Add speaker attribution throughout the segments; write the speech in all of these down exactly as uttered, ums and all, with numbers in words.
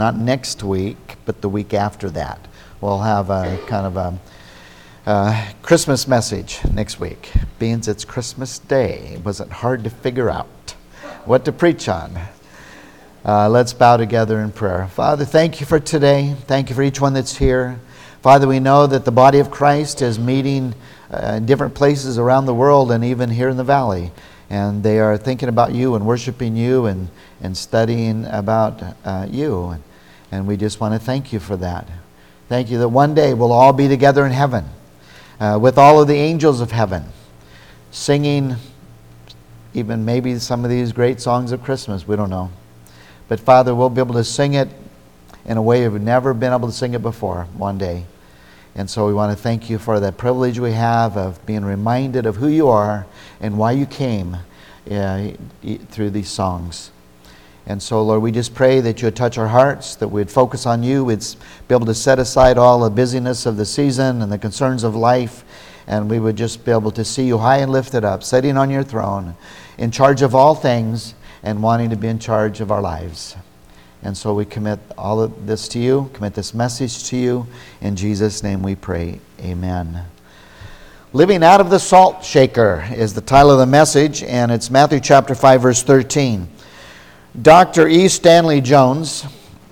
Speaker 1: Not next week, but the week after that. We'll have a kind of a, a Christmas message next week. Being it's Christmas Day, it wasn't hard to figure out what to preach on. Uh, let's bow together in prayer. Father, thank you for today. Thank you for each one that's here. Father, we know that the body of Christ is meeting uh, in different places around the world and even here in the valley. And they are thinking about you and worshiping you and, and studying about uh, you. And we just want to thank you for that. Thank you that one day we'll all be together in heaven uh, with all of the angels of heaven, singing even maybe some of these great songs of Christmas. We don't know. But Father, we'll be able to sing it in a way we've never been able to sing it before one day. And so we want to thank you for that privilege we have of being reminded of who you are and why you came uh, through these songs. And so, Lord, we just pray that you would touch our hearts, that we'd focus on you, we'd be able to set aside all the busyness of the season and the concerns of life, and we would just be able to see you high and lifted up, sitting on your throne, in charge of all things, and wanting to be in charge of our lives. And so we commit all of this to you, commit this message to you. In Jesus' name we pray, amen. Living Out of the Salt Shaker is the title of the message, and it's Matthew chapter five, verse thirteen. Doctor E. Stanley Jones,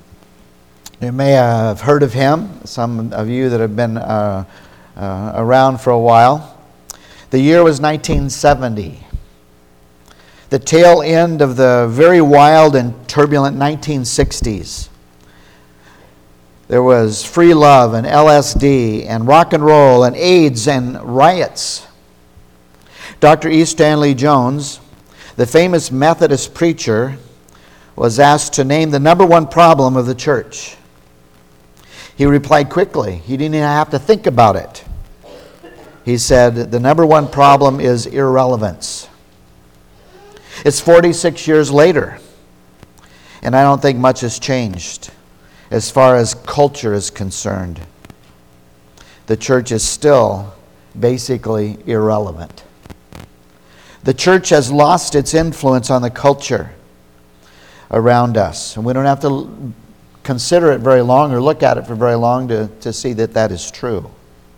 Speaker 1: you may have heard of him, some of you that have been uh, uh, around for a while. The year was nineteen seventy. The tail end of the very wild and turbulent nineteen sixties. There was free love and L S D and rock and roll and AIDS and riots. Doctor E. Stanley Jones, the famous Methodist preacher, was asked to name the number one problem of the church. He replied quickly. He didn't even have to think about it. He said, the number one problem is irrelevance. It's forty-six years later, and I don't think much has changed as far as culture is concerned. The church is still basically irrelevant. The church has lost its influence on the culture around us. And we don't have to consider it very long or look at it for very long to, to see that that is true.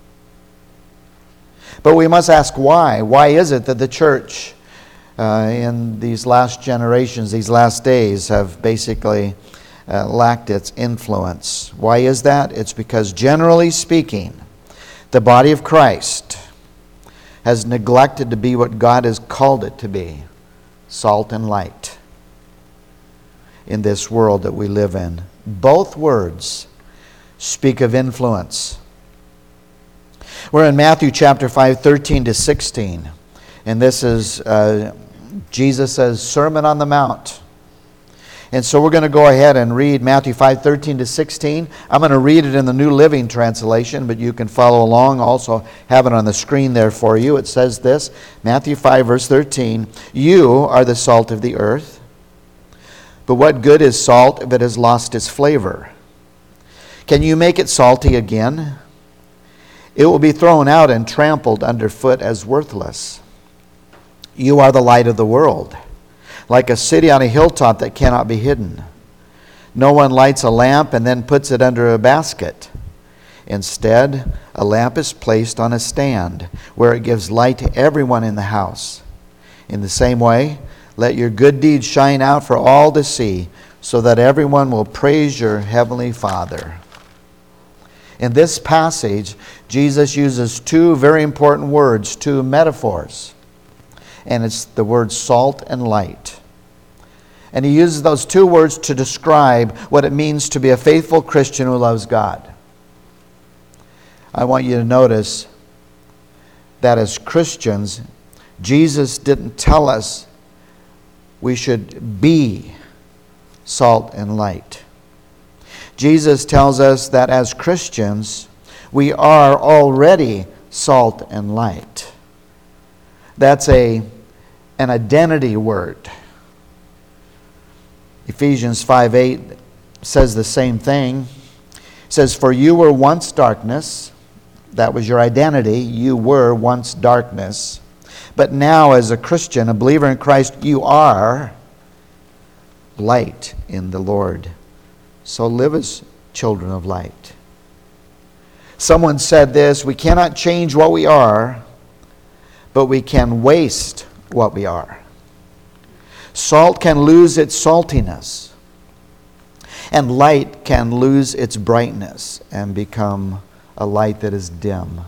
Speaker 1: But we must ask why. Why is it that the church uh, in these last generations, these last days, have basically uh, lacked its influence? Why is that? It's because, generally speaking, the body of Christ has neglected to be what God has called it to be, salt and light, in this world that we live in. Both words speak of influence. We're in Matthew chapter five, thirteen to sixteen. And this is uh, Jesus' Sermon on the Mount. And so we're going to go ahead and read Matthew five, thirteen to sixteen. I'm going to read it in the New Living Translation, but you can follow along. Also have it on the screen there for you. It says this, Matthew five, verse thirteen, "You are the salt of the earth. But what good is salt if it has lost its flavor? Can you make it salty again? It will be thrown out and trampled underfoot as worthless. You are the light of the world, like a city on a hilltop that cannot be hidden. No one lights a lamp and then puts it under a basket. Instead, a lamp is placed on a stand where it gives light to everyone in the house. In the same way, let your good deeds shine out for all to see, so that everyone will praise your heavenly Father." In this passage, Jesus uses two very important words, two metaphors. And it's the word salt and light. And he uses those two words to describe what it means to be a faithful Christian who loves God. I want you to notice that as Christians, Jesus didn't tell us we should be salt and light. Jesus tells us that as Christians, we are already salt and light. That's a, an identity word. Ephesians five eight says the same thing. It says, "For you were once darkness." That was your identity. You were once darkness. But now, as a Christian, a believer in Christ, you are light in the Lord. So live as children of light. Someone said this, we cannot change what we are, but we can waste what we are. Salt can lose its saltiness, and light can lose its brightness and become a light that is dim.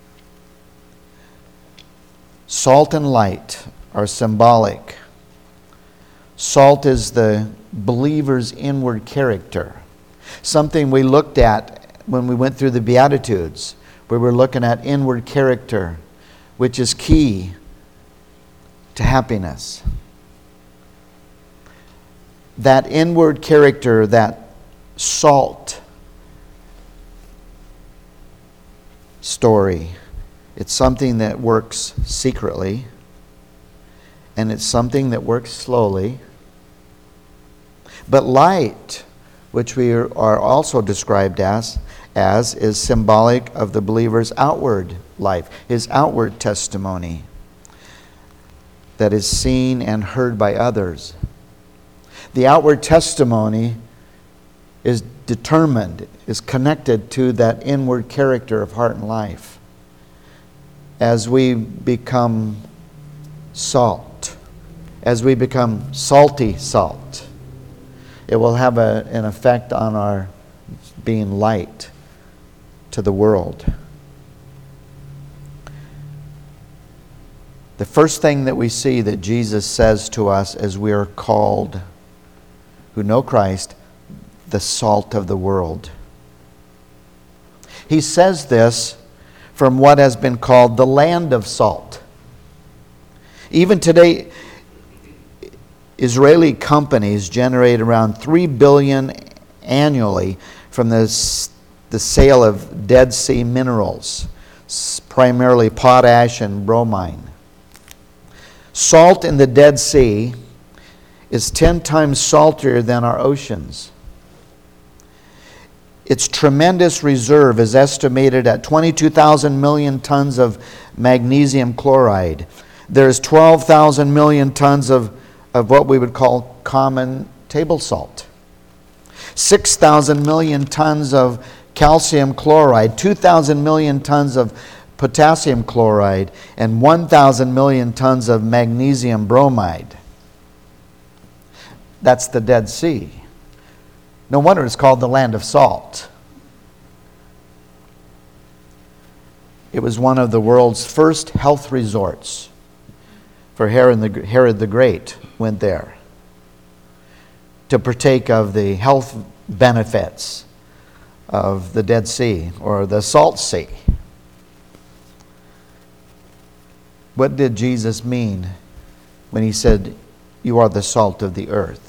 Speaker 1: Salt and light are symbolic. Salt is the believer's inward character. Something we looked at when we went through the Beatitudes, where we're looking at inward character, which is key to happiness. That inward character, that salt story, it's something that works secretly, and it's something that works slowly. But light, which we are also described as, as is symbolic of the believer's outward life, his outward testimony that is seen and heard by others. The outward testimony is determined, is connected to that inward character of heart and life. As we become salt, as we become salty salt, it will have a, an effect on our being light to the world. The first thing that we see that Jesus says to us as we are called, who know Christ, the salt of the world. He says this from what has been called the land of salt. Even today, Israeli companies generate around three billion dollars annually from the, the sale of Dead Sea minerals, primarily potash and bromine. Salt in the Dead Sea is ten times saltier than our oceans. Its tremendous reserve is estimated at twenty-two thousand million tons of magnesium chloride. There's twelve thousand million tons of, of what we would call common table salt. six thousand million tons of calcium chloride, two thousand million tons of potassium chloride, and one thousand million tons of magnesium bromide. That's the Dead Sea. No wonder it's called the land of salt. It was one of the world's first health resorts. For Herod the, Herod the Great went there to partake of the health benefits of the Dead Sea or the Salt Sea. What did Jesus mean when he said, "You are the salt of the earth"?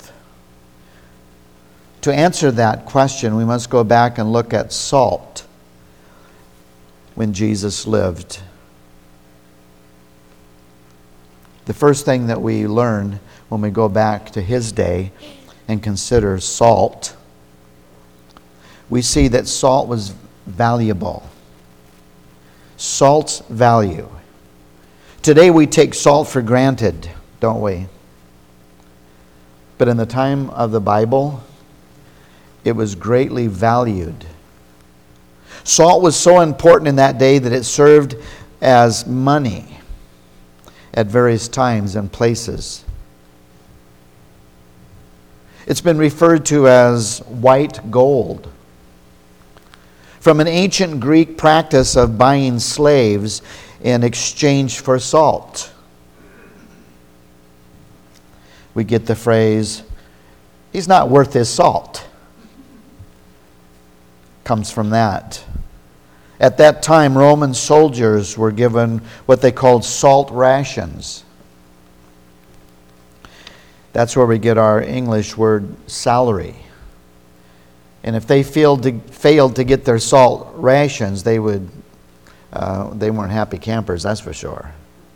Speaker 1: To answer that question, we must go back and look at salt when Jesus lived. The first thing that we learn when we go back to his day and consider salt, we see that salt was valuable. Salt's value. Today we take salt for granted, don't we? But in the time of the Bible, it was greatly valued. Salt was so important in that day that it served as money at various times and places. It's been referred to as white gold. From an ancient Greek practice of buying slaves in exchange for salt, we get the phrase, "He's not worth his salt." Comes from that. At that time, Roman soldiers were given what they called salt rations. That's where we get our English word salary. And if they failed to, failed to get their salt rations, they would uh, they weren't happy campers, that's for sure.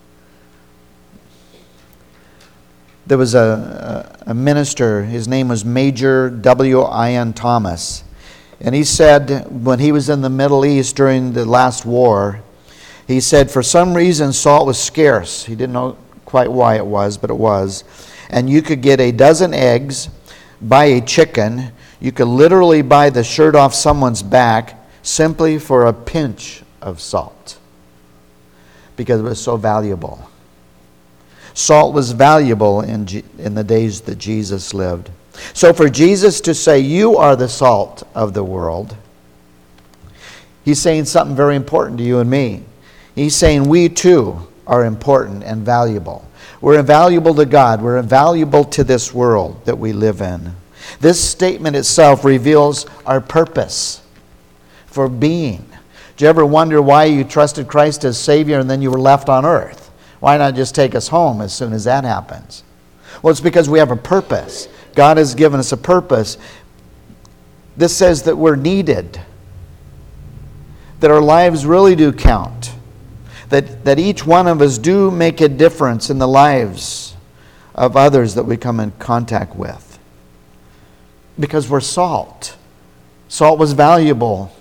Speaker 1: There was a, a minister, his name was Major W I N Thomas. And he said, when he was in the Middle East during the last war, he said for some reason salt was scarce. He didn't know quite why it was, but it was. And you could get a dozen eggs, buy a chicken, You could literally buy the shirt off someone's back simply for a pinch of salt because it was so valuable. Salt was valuable in, G- in the days that Jesus lived. So for Jesus to say, you are the salt of the world, he's saying something very important to you and me. He's saying we too are important and valuable. We're invaluable to God. We're invaluable to this world that we live in. This statement itself reveals our purpose for being. Do you ever wonder why you trusted Christ as Savior and then you were left on earth? Why not just take us home as soon as that happens? Well, it's because we have a purpose. God has given us a purpose. This says that we're needed, that our lives really do count, that, that each one of us do make a difference in the lives of others that we come in contact with. Because we're salt. Salt was valuable.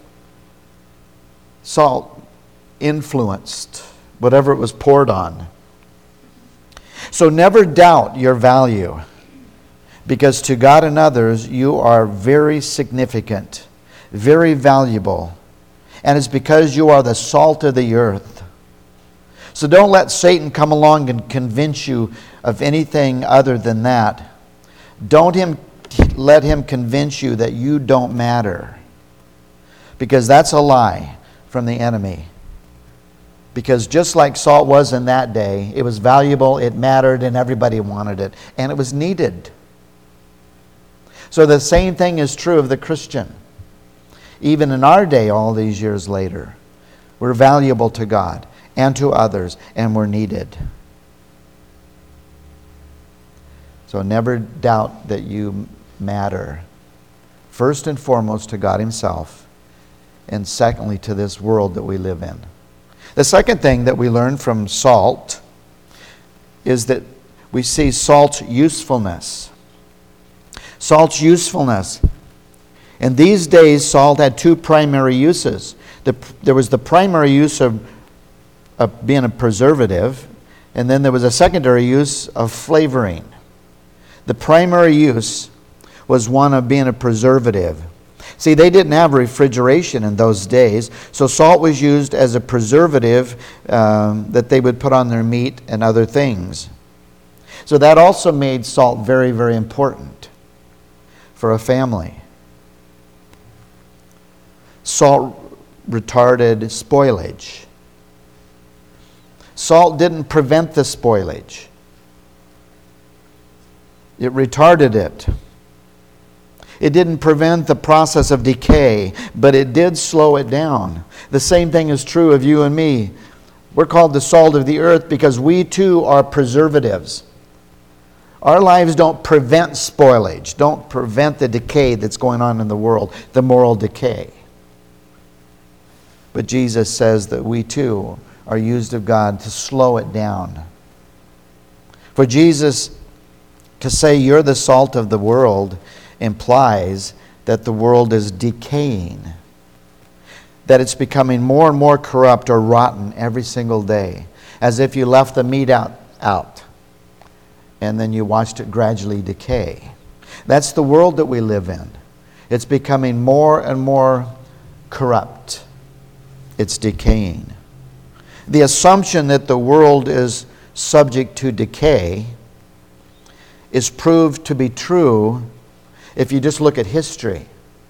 Speaker 1: Salt influenced whatever it was poured on. So never doubt your value, because to God and others you are very significant, very valuable, and it's because you are the salt of the earth. So don't let Satan come along and convince you of anything other than that. Don't him, let him convince you that you don't matter, because that's a lie from the enemy. Because just like salt was in that day, it was valuable, it mattered, and everybody wanted it. And it was needed. So the same thing is true of the Christian. Even in our day, all these years later, we're valuable to God and to others, and we're needed. So never doubt that you matter. First and foremost to God Himself, and secondly to this world that we live in. The second thing that we learn from salt is that we see salt's usefulness. Salt's usefulness. In these days, salt had two primary uses. The, there was the primary use of, of being a preservative, and then there was a secondary use of flavoring. The primary use was one of being a preservative. See, they didn't have refrigeration in those days, so salt was used as a preservative um, that they would put on their meat and other things. So that also made salt very, very important for a family. Salt retarded spoilage. Salt didn't prevent the spoilage. It retarded it. It didn't prevent the process of decay, but it did slow it down. The same thing is true of you and me. We're called the salt of the earth because we too are preservatives. Our lives don't prevent spoilage, don't prevent the decay that's going on in the world, the moral decay. But Jesus says that we too are used of God to slow it down. For Jesus to say you're the salt of the world implies that the world is decaying, that it's becoming more and more corrupt or rotten every single day, as if you left the meat out, out and then you watched it gradually decay. That's the world that we live in. It's becoming more and more corrupt. It's decaying. The assumption that the world is subject to decay is proved to be true if you just look at history.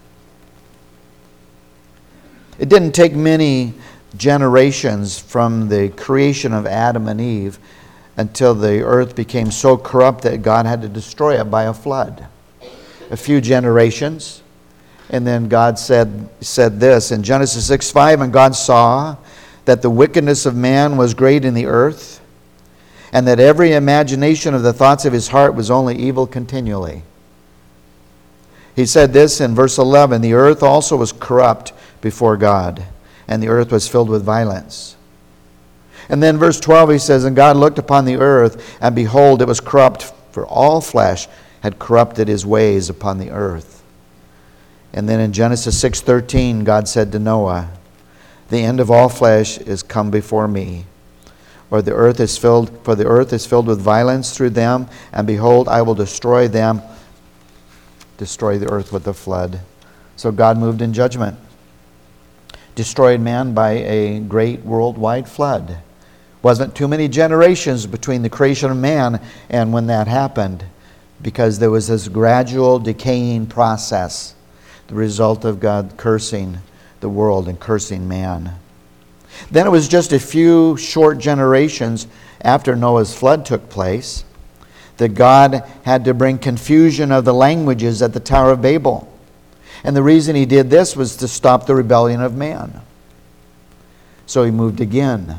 Speaker 1: It didn't take many generations from the creation of Adam and Eve until the earth became so corrupt that God had to destroy it by a flood. A few generations, and then God said, said this in Genesis six five, and God saw that the wickedness of man was great in the earth, and that every imagination of the thoughts of his heart was only evil continually. He said this in verse eleven, the earth also was corrupt before God, and the earth was filled with violence. And then verse twelve he says, and God looked upon the earth, and behold, it was corrupt, for all flesh had corrupted his ways upon the earth. And then in Genesis six thirteen, God said to Noah, the end of all flesh is come before me. Or the earth is filled, for the earth is filled with violence through them, and behold, I will destroy them. destroy the earth with a flood. So God moved in judgment, destroyed man by a great worldwide flood. Wasn't too many generations between the creation of man and when that happened, because there was this gradual decaying process, the result of God cursing the world and cursing man. Then it was just a few short generations after Noah's flood took place that God had to bring confusion of the languages at the Tower of Babel. And the reason he did this was to stop the rebellion of man. So he moved again.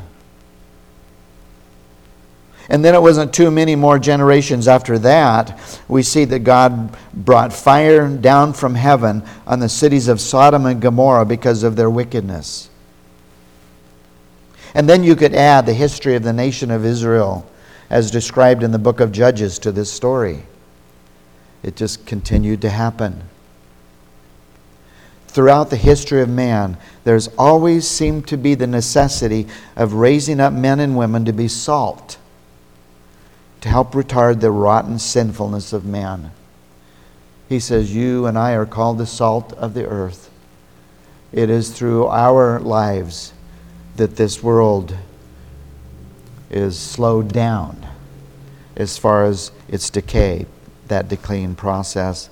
Speaker 1: And then it wasn't too many more generations after that, we see that God brought fire down from heaven on the cities of Sodom and Gomorrah because of their wickedness. And then you could add the history of the nation of Israel as described in the book of Judges to this story. It just continued to happen. Throughout the history of man, there's always seemed to be the necessity of raising up men and women to be salt, to help retard the rotten sinfulness of man. He says, you and I are called the salt of the earth. It is through our lives that this world is slowed down as far as its decay, that decaying process.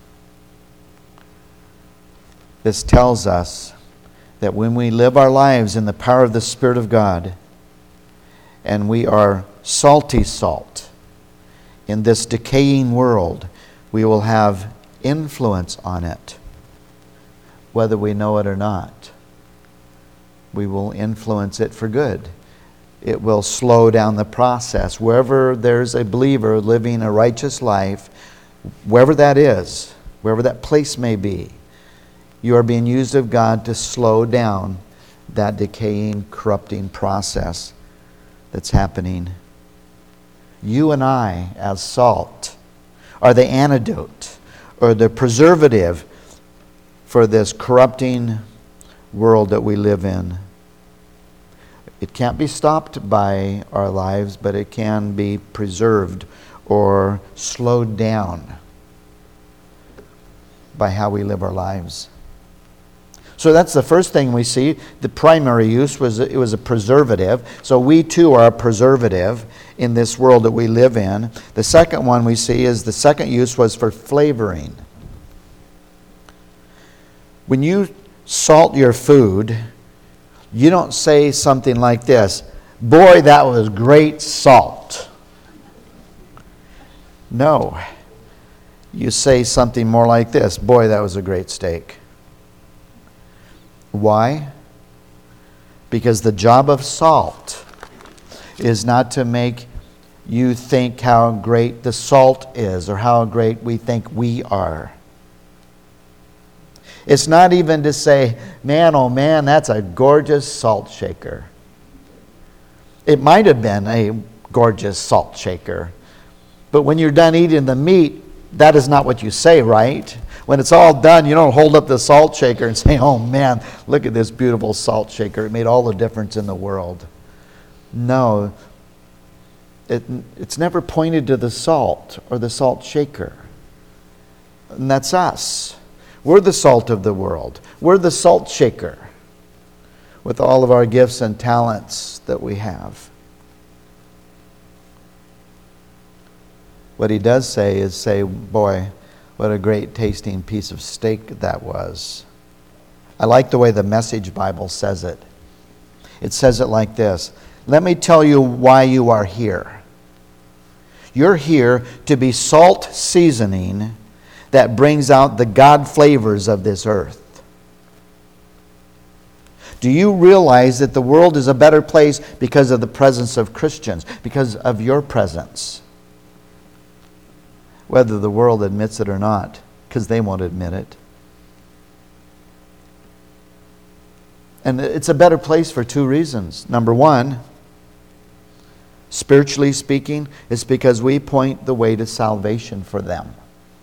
Speaker 1: This tells us that when we live our lives in the power of the Spirit of God, and we are salty salt in this decaying world, we will have influence on it, whether we know it or not. We will influence it for good. It will slow down the process. Wherever there's a believer living a righteous life, wherever that is, wherever that place may be, you are being used of God to slow down that decaying, corrupting process that's happening. You and I, as salt, are the antidote or the preservative for this corrupting world that we live in. It can't be stopped by our lives, but it can be preserved or slowed down by how we live our lives. So that's the first thing we see. The primary use was it was a preservative. So we too are a preservative in this world that we live in. The second one we see is the second use was for flavoring. When you salt your food, you don't say something like this, boy, that was great salt. No. You say something more like this, boy, that was a great steak. Why? Because the job of salt is not to make you think how great the salt is or how great we think we are. It's not even to say, man, oh man, that's a gorgeous salt shaker. It might have been a gorgeous salt shaker. But when you're done eating the meat, that is not what you say, right? When it's all done, you don't hold up the salt shaker and say, oh man, look at this beautiful salt shaker. It made all the difference in the world. No, it, it's never pointed to the salt or the salt shaker. And that's us. We're the salt of the world. We're the salt shaker with all of our gifts and talents that we have. What he does say is say, boy, what a great tasting piece of steak that was. I like the way the Message Bible says it. It says it like this. Let me tell you why you are here. You're here to be salt seasoning that brings out the God flavors of this earth. Do you realize that the world is a better place because of the presence of Christians, because of your presence? Whether the world admits it or not, because they won't admit it. And it's a better place for two reasons. Number one, spiritually speaking, it's because we point the way to salvation for them.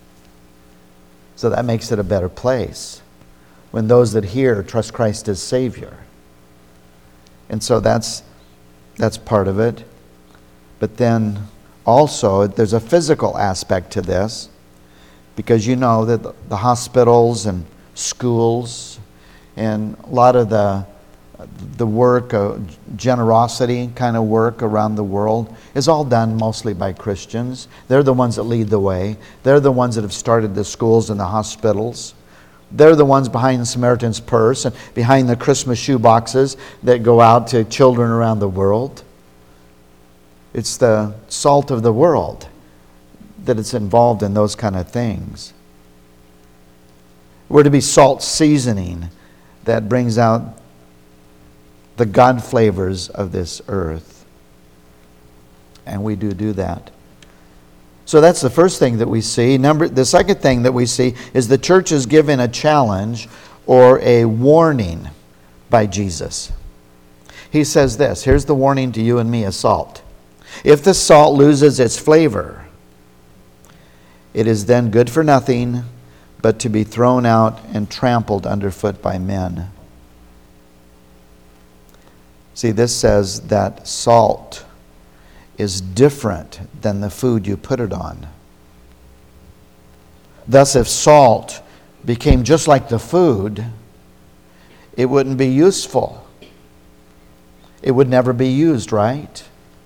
Speaker 1: So that makes it a better place when those that hear trust Christ as Savior. And so that's that's part of it. But then also there's a physical aspect to this. because you know that the hospitals and schools and a lot of the the work, uh, generosity kind of work around the world is all done mostly by Christians. They're the ones that lead the way. They're the ones that have started the schools and the hospitals. They're the ones behind the Samaritan's Purse and behind the Christmas shoe boxes that go out to children around the world. It's the salt of the world that it's involved in those kind of things. We're to be salt seasoning that brings out the God flavors of this earth. And we do do that. So that's the first thing that we see. Number, the second thing that we see is the church is given a challenge or a warning by Jesus. He says this, here's the warning to you and me as salt. If the salt loses its flavor, it is then good for nothing but to be thrown out and trampled underfoot by men. See, this says that salt is different than the food you put it on. Thus, if salt became just like the food, it wouldn't be useful. It would never be used, right?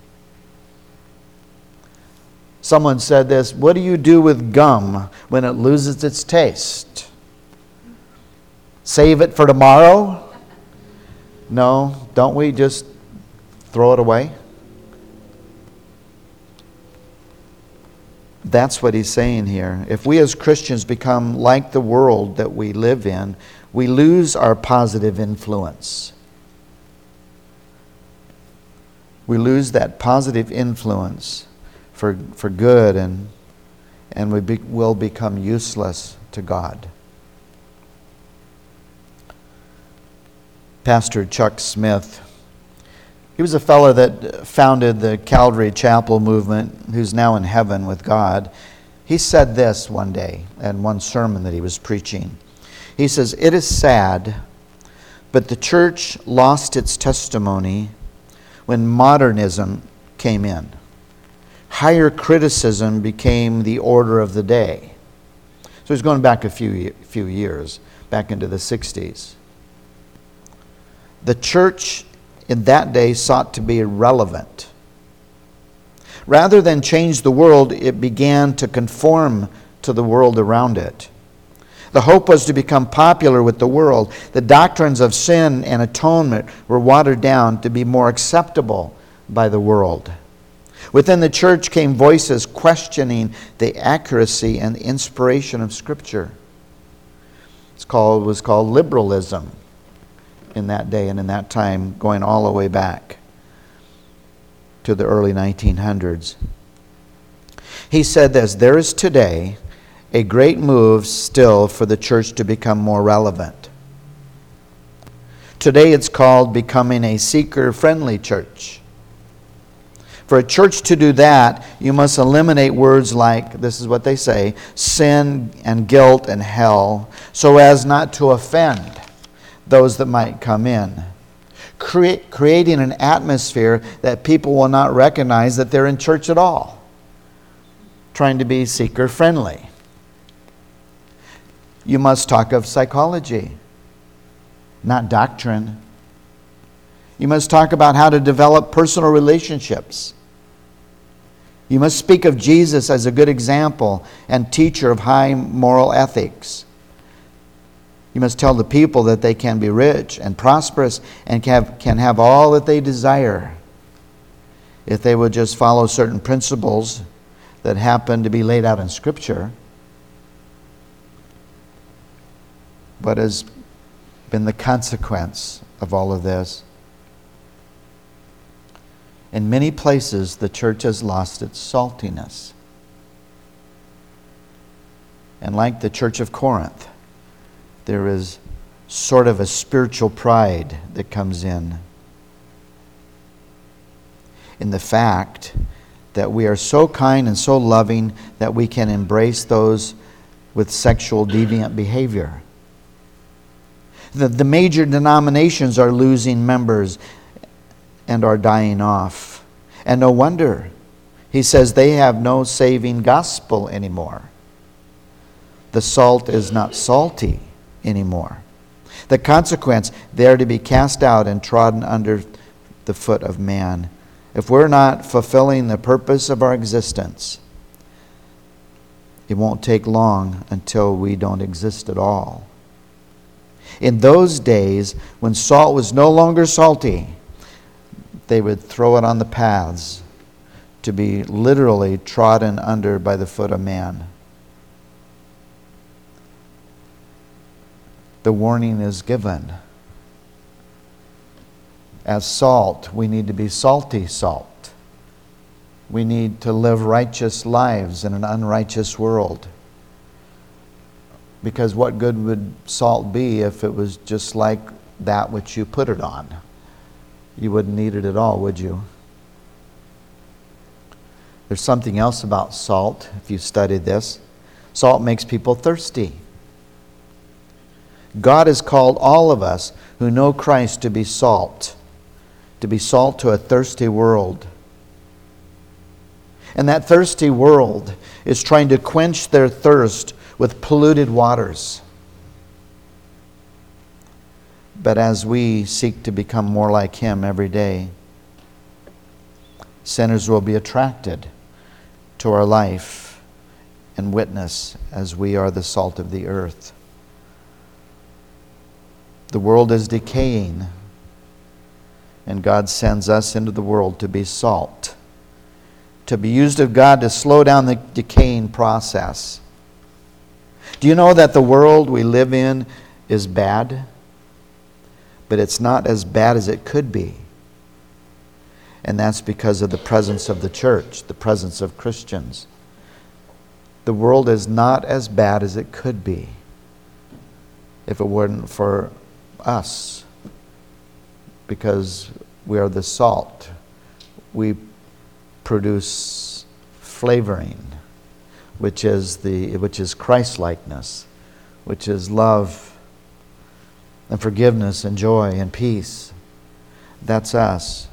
Speaker 1: Someone said this, what do you do with gum when it loses its taste? Save it for tomorrow? No, don't we just throw it away? That's what he's saying here. If we as Christians become like the world that we live in, we lose our positive influence. We lose that positive influence for, for good, and, and we be, will become useless to God. Pastor Chuck Smith, he was a fellow that founded the Calvary Chapel movement, who's now in heaven with God. He said this one day in one sermon that he was preaching. He says, it is sad, but the church lost its testimony when modernism came in. Higher criticism became the order of the day. So he's going back a few, few years, back into the sixties. The church in that day sought to be relevant. Rather than change the world, it began to conform to the world around it. The hope was to become popular with the world. The doctrines of sin and atonement were watered down to be more acceptable by the world. Within the church came voices questioning the accuracy and the inspiration of Scripture. It's called, was called liberalism in that day and in that time, going all the way back to the early nineteen hundreds. He said this, there is today a great move still for the church to become more relevant. Today it's called becoming a seeker-friendly church. For a church to do that, you must eliminate words like, this is what they say, sin and guilt and hell, so as not to offend those that might come in. Create, creating an atmosphere that people will not recognize that they're in church at all. Trying to be seeker-friendly. You must talk of psychology, not doctrine. You must talk about how to develop personal relationships. You must speak of Jesus as a good example and teacher of high moral ethics. You must tell the people that they can be rich and prosperous and can have, can have all that they desire if they would just follow certain principles that happen to be laid out in Scripture. What has been the consequence of all of this? In many places, the church has lost its saltiness. And like the church of Corinth, there is sort of a spiritual pride that comes in. In the fact that we are so kind and so loving that we can embrace those with sexual deviant behavior. The, the major denominations are losing members and are dying off. And no wonder. He says they have no saving gospel anymore. the salt is not salty anymore. The consequence, they are to be cast out and trodden under the foot of man. If we're not fulfilling the purpose of our existence, it won't take long until we don't exist at all. In those days, when salt was no longer salty, they would throw it on the paths to be literally trodden under by the foot of man. The warning is given. As salt, we need to be salty salt. We need to live righteous lives in an unrighteous world. Because what good would salt be if it was just like that which you put it on? You wouldn't need it at all, would you? There's something else about salt, if you study this. Salt makes people thirsty. God has called all of us who know Christ to be salt, to be salt to a thirsty world. And that thirsty world is trying to quench their thirst with polluted waters. But as we seek to become more like Him every day, sinners will be attracted to our life and witness as we are the salt of the earth. The world is decaying, and God sends us into the world to be salt, to be used of God to slow down the decaying process. Do you know that the world we live in is bad? But it's not as bad as it could be. And that's because of the presence of the church, the presence of Christians. The world is not as bad as it could be if it weren't for us, because we are the salt. We produce flavoring, which is the which is Christ-likeness, which is love and forgiveness and joy and peace. That's us.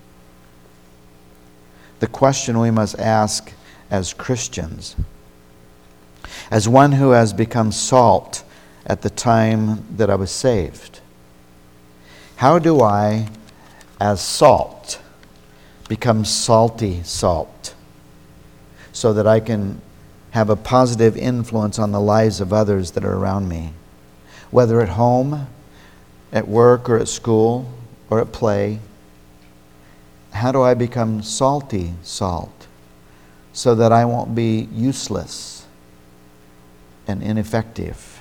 Speaker 1: The question we must ask as Christians, as one who has become salt at the time that I was saved, how do I, as salt, become salty salt so that I can have a positive influence on the lives of others that are around me, whether at home, at work, or at school, or at play? How do I become salty salt so that I won't be useless and ineffective?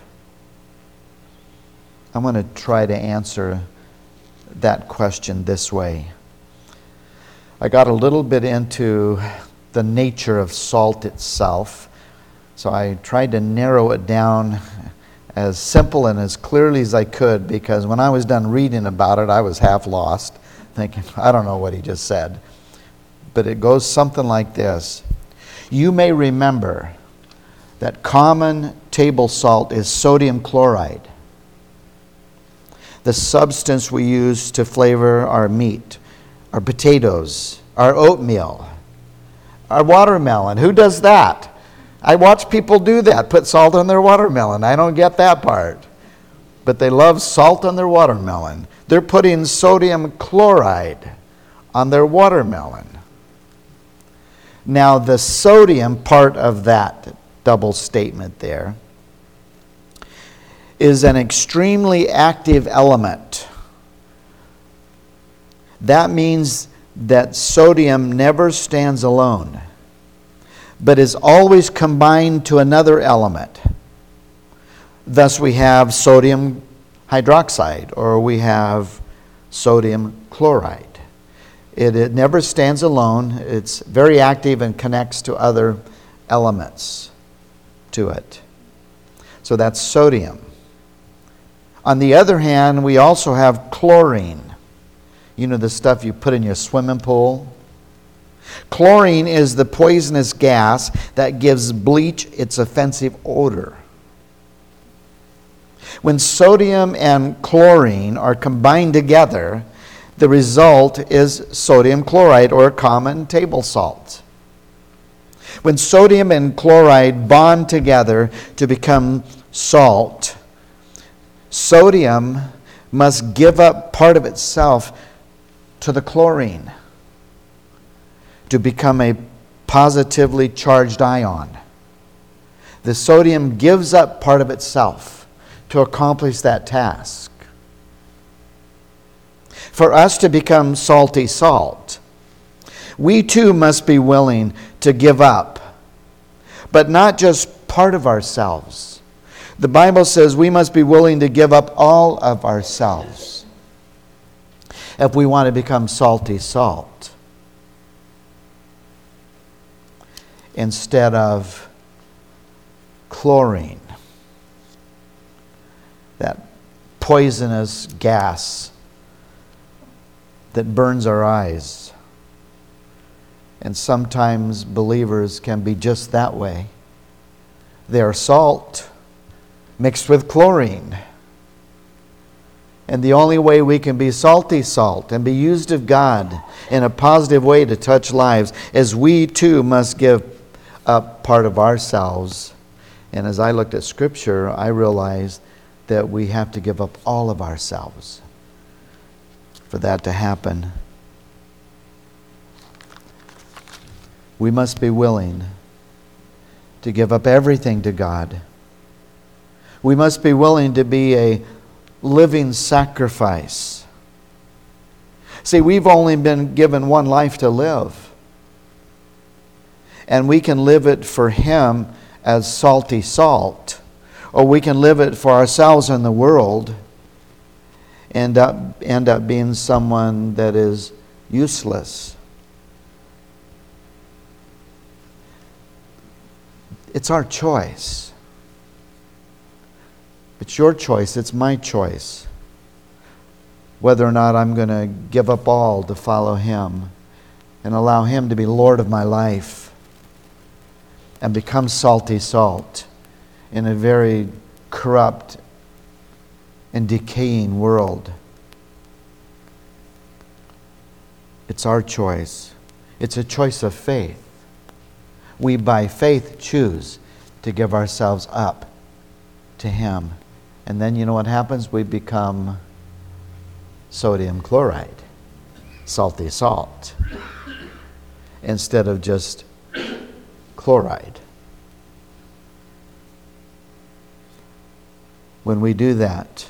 Speaker 1: I'm going to try to answer that question this way. I got a little bit into the nature of salt itself, so I tried to narrow it down as simple and as clearly as I could, because when I was done reading about it, I was half lost, thinking, I don't know what he just said. But it goes something like this. You may remember that common table salt is sodium chloride, the substance we use to flavor our meat, our potatoes, our oatmeal, our watermelon. Who does that? I watch people do that, put salt on their watermelon. I don't get that part. But they love salt on their watermelon. They're putting sodium chloride on their watermelon. Now, the sodium part of that double statement there is an extremely active element. That means that sodium never stands alone, but is always combined to another element. Thus we have sodium hydroxide, or we have sodium chloride. It, it never stands alone. It's very active and connects to other elements to it. So that's sodium. On the other hand, we also have chlorine. You know, the stuff you put in your swimming pool? Chlorine is the poisonous gas that gives bleach its offensive odor. When sodium and chlorine are combined together, the result is sodium chloride, or common table salt. When sodium and chloride bond together to become salt, sodium must give up part of itself to the chlorine to become a positively charged ion. The sodium gives up part of itself to accomplish that task. For us to become salty salt, we too must be willing to give up, but not just part of ourselves. The Bible says we must be willing to give up all of ourselves if we want to become salty salt, instead of chlorine, that poisonous gas that burns our eyes. And sometimes believers can be just that way. They are salt mixed with chlorine. And the only way we can be salty salt and be used of God in a positive way to touch lives is we too must give up part of ourselves. And as I looked at Scripture, I realized that we have to give up all of ourselves for that to happen. We must be willing to give up everything to God. We must be willing to be a living sacrifice. See, we've only been given one life to live. And we can live it for Him as salty salt, or we can live it for ourselves in the world and up, end up being someone that is useless. It's our choice. It's your choice. It's my choice. Whether or not I'm going to give up all to follow Him and allow Him to be Lord of my life and become salty salt in a very corrupt and decaying world. It's our choice. It's a choice of faith. We, by faith, choose to give ourselves up to Him. And then you know what happens? We become sodium chloride, salty salt, instead of just chloride. When we do that,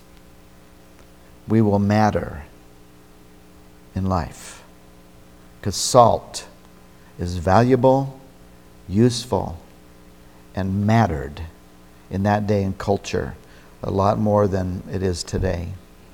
Speaker 1: we will matter in life. Because salt is valuable, useful, and mattered in that day and culture a lot more than it is today.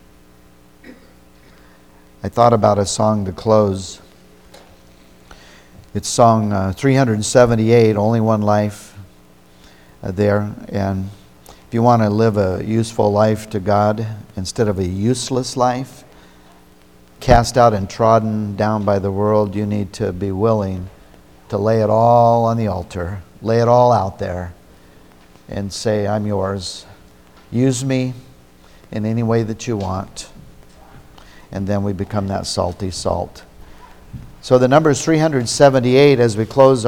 Speaker 1: I thought about a song to close. It's song uh, three seventy-eight, Only One Life, uh, there. And if you want to live a useful life to God instead of a useless life, cast out and trodden down by the world, you need to be willing to lay it all on the altar, lay it all out there, and say, I'm yours. Use me in any way that you want. And then we become that salty salt. So the number is three seventy-eight as we close